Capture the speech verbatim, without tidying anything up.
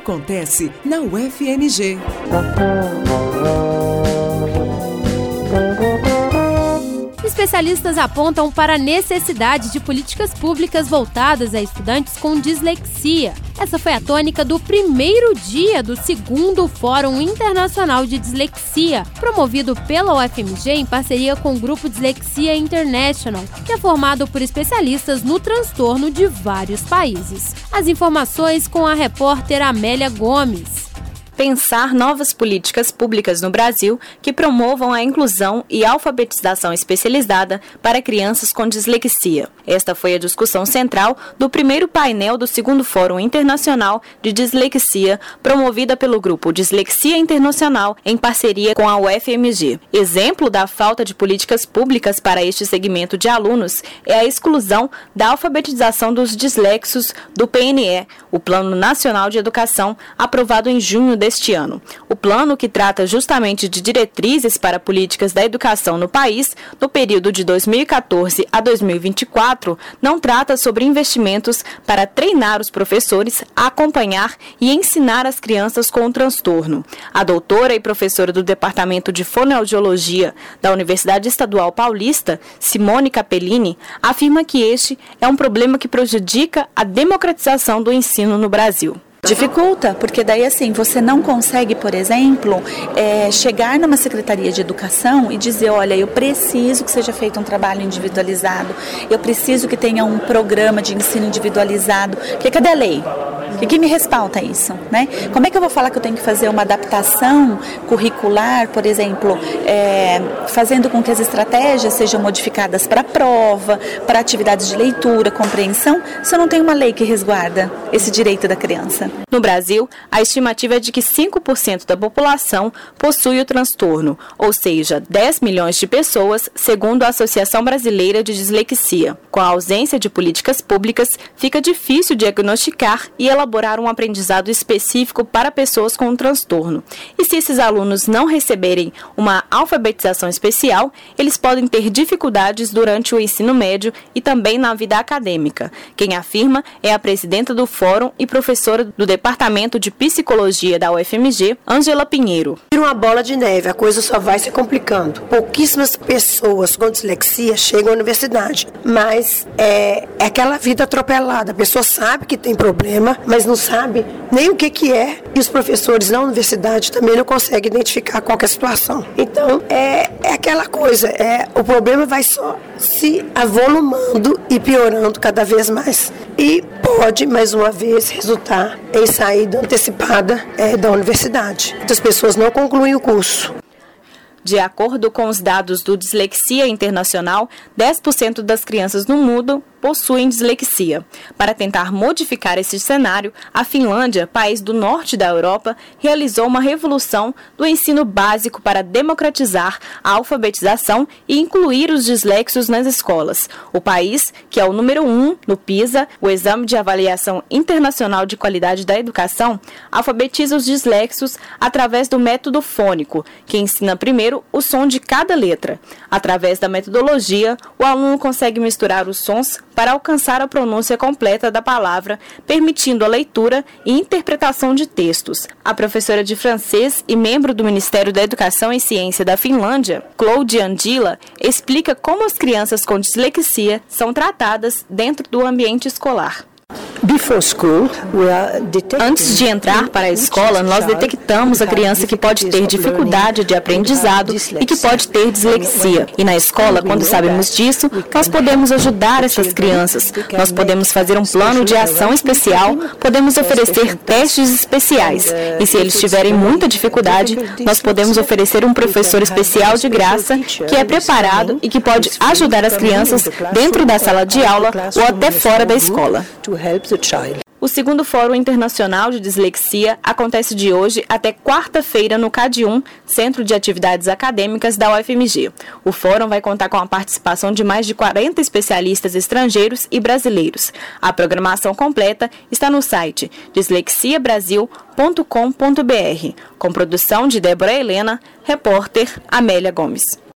acontece na U F M G. Especialistas apontam para a necessidade de políticas públicas voltadas a estudantes com dislexia. Essa foi a tônica do primeiro dia do segundo Fórum Internacional de Dislexia, promovido pela U F M G em parceria com o Grupo Dislexia International, que é formado por especialistas no transtorno de vários países. As informações com a repórter Amélia Gomes. Pensar novas políticas públicas no Brasil que promovam a inclusão e alfabetização especializada para crianças com dislexia. Esta foi a discussão central do primeiro painel do segundo Fórum Internacional de Dislexia, promovida pelo Grupo Dislexia Internacional em parceria com a U F M G. Exemplo da falta de políticas públicas para este segmento de alunos é a exclusão da alfabetização dos dislexos do P N E, o Plano Nacional de Educação, aprovado em junho de este ano. O plano, que trata justamente de diretrizes para políticas da educação no país, no período de dois mil e quatorze a dois mil e vinte e quatro, não trata sobre investimentos para treinar os professores a acompanhar e ensinar as crianças com o transtorno. A doutora e professora do Departamento de Fonoaudiologia da Universidade Estadual Paulista, Simone Capellini, afirma que este é um problema que prejudica a democratização do ensino no Brasil. Dificulta, porque daí assim, você não consegue, por exemplo, é, chegar numa secretaria de educação e dizer, olha, eu preciso que seja feito um trabalho individualizado, eu preciso que tenha um programa de ensino individualizado, porque cadê a lei? O que me respalda isso, né? Como é que eu vou falar que eu tenho que fazer uma adaptação curricular, por exemplo, é, fazendo com que as estratégias sejam modificadas para prova, para atividades de leitura, compreensão, se eu não tenho uma lei que resguarda esse direito da criança? No Brasil, a estimativa é de que cinco por cento da população possui o transtorno, ou seja, dez milhões de pessoas, segundo a Associação Brasileira de Dislexia. Com a ausência de políticas públicas, fica difícil diagnosticar e elaborar um aprendizado específico para pessoas com o transtorno. E se esses alunos não receberem uma alfabetização especial, eles podem ter dificuldades durante o ensino médio e também na vida acadêmica. Quem afirma é a presidenta do Fórum e professora do Departamento de Psicologia da U F M G, Ângela Pinheiro. Vira uma bola de neve, a coisa só vai se complicando. Pouquíssimas pessoas com dislexia chegam à universidade, mas é, é aquela vida atropelada. A pessoa sabe que tem problema, mas não sabe nem o que, que é, e os professores na universidade também não conseguem identificar qual que é a situação. Então, é, é aquela coisa, é, o problema vai só se avolumando e piorando cada vez mais. E pode, mais uma vez, resultar em saída antecipada é, da universidade. Muitas pessoas não concluem o curso. De acordo com os dados do Dislexia Internacional, dez por cento das crianças no mundo possuem dislexia. Para tentar modificar esse cenário, a Finlândia, país do norte da Europa, realizou uma revolução do ensino básico para democratizar a alfabetização e incluir os dislexos nas escolas. O país, que é o número um no PISA, o Exame de Avaliação Internacional de Qualidade da Educação, alfabetiza os dislexos através do método fônico, que ensina primeiro o som de cada letra. Através da metodologia, o aluno consegue misturar os sons para alcançar a pronúncia completa da palavra, permitindo a leitura e interpretação de textos. A professora de francês e membro do Ministério da Educação e Ciência da Finlândia, Claudia Andila, explica como as crianças com dislexia são tratadas dentro do ambiente escolar. Antes de entrar para a escola, nós detectamos a criança que pode ter dificuldade de aprendizado e que pode ter dislexia. E na escola, quando sabemos disso, nós podemos ajudar essas crianças. Nós podemos fazer um plano de ação especial, podemos oferecer testes especiais. E se eles tiverem muita dificuldade, nós podemos oferecer um professor especial de graça que é preparado e que pode ajudar as crianças dentro da sala de aula ou até fora da escola. O segundo Fórum Internacional de Dislexia acontece de hoje até quarta-feira no C A D um, Centro de Atividades Acadêmicas da U F M G. O fórum vai contar com a participação de mais de quarenta especialistas estrangeiros e brasileiros. A programação completa está no site dislexia brasil ponto com ponto b r, com produção de Débora Helena, repórter Amélia Gomes.